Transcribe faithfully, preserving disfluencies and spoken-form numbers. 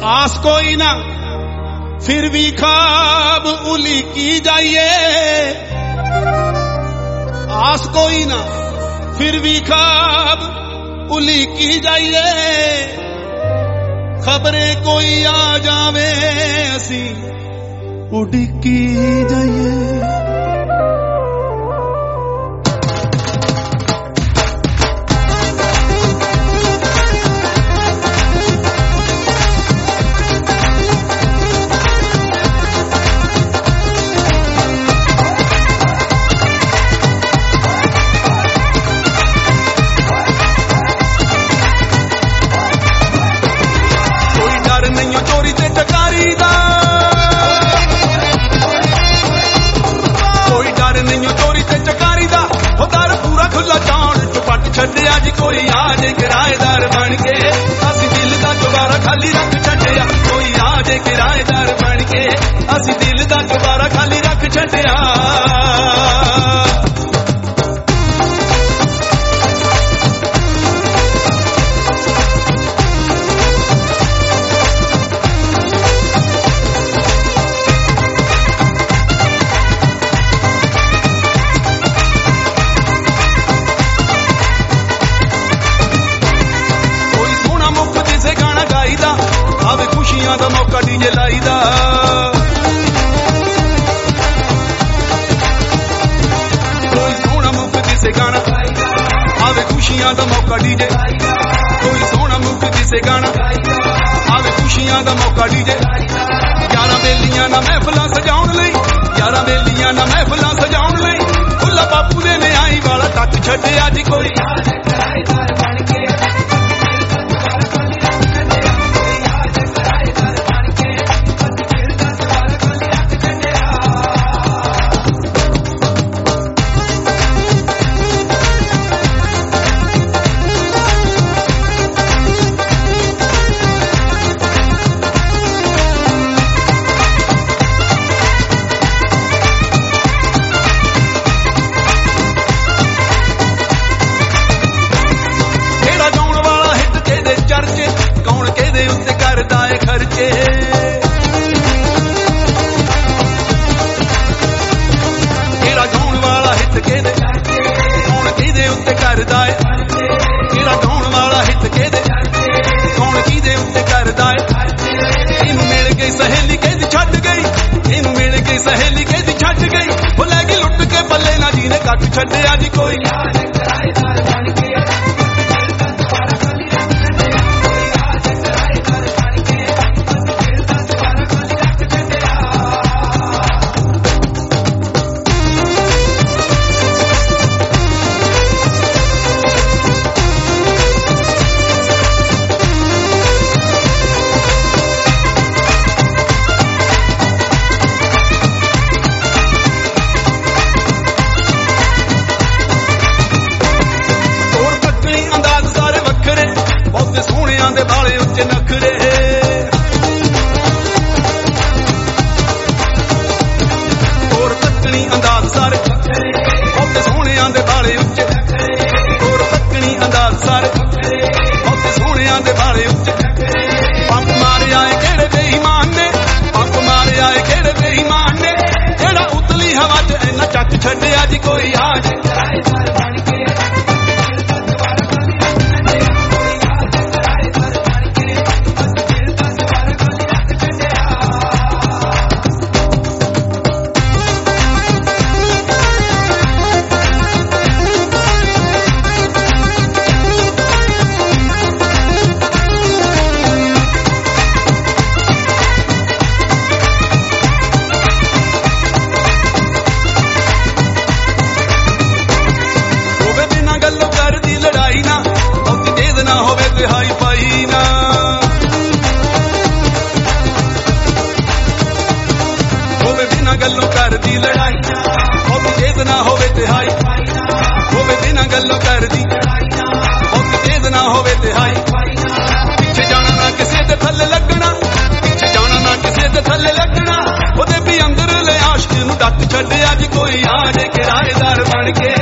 आस कोई ना फिर भी ख्वाब उली की जाइए, आस कोई ना फिर भी ख्वाब उली की जाइए, खबरें कोई आ जावे असी उड़की जाइए। चोरी ते चकारी दा कोई डर नहीं, चोरी ते चकारी दा हो दर पूरा खुला जान चुपट छड्डिया जी कोई आजे किराएदार बन के, असी दिल दा चुबारा खाली रख छड्डिया कोई आजे किराएदार बन के, असी दिल दा चुबारा खाली रख छड्डिया। आवे खुशियां दा मौका डीजे लाईदा, कोई सोना मुख जिसे गाना आवे खुशियां दा मौका डीजे, कोई सोना मुख जिसे गाना आवे खुशियां दा मौका डीजे। यारां बेलियां ना महफिलां सजाउण लई, यारां बेलियां ना महफिलां सजाउण लई, खुला बापू दे न्याई वाला टच छड्डिया जी कोई खर्चे, केड़ा गाउण वाला हित केदे कौन किदे उत्ते करदा है, केड़ा गाउण वाला हित केदे कौन किदे उत्ते करदा है। इनू मिल गई सहेली कहदी छड्ड गई, इनू मिल गई सहेली कहदी छड्ड गई, वो लै गई लुट के पल्ले ना जी ने कट छड्डिया जी कोई दे बाले उच्चे नखरे, और तकनी अंदाज सारे बहुत सोहने दे बाले उच्चे, और तकनी अंदाज सारे बहुत सोहने दे बाले उच्चे। पंप मारे आए केड़े बेईमान ने, पंप मारे आए केड़े बेईमान ने, जेड़ा उतली हवा च इन्ना चक छड्डिया जी कोई आज हाई पाई ना, होवे बिना गल्लों कर दी लड़ाई ना, बहुत तेज ना होवे तिहाई, होवे बिना गल्लों कर दी बहुत तेज ना होवे तिहाई। पीछे जाना ना किसे दे थल्ले लगना, पीछे जाना ना किसे दे थल्ले लगना, ओदे भी अंदर ले आशिक नूं डक छड्डिया जी कोई आजे किराएदार बन के।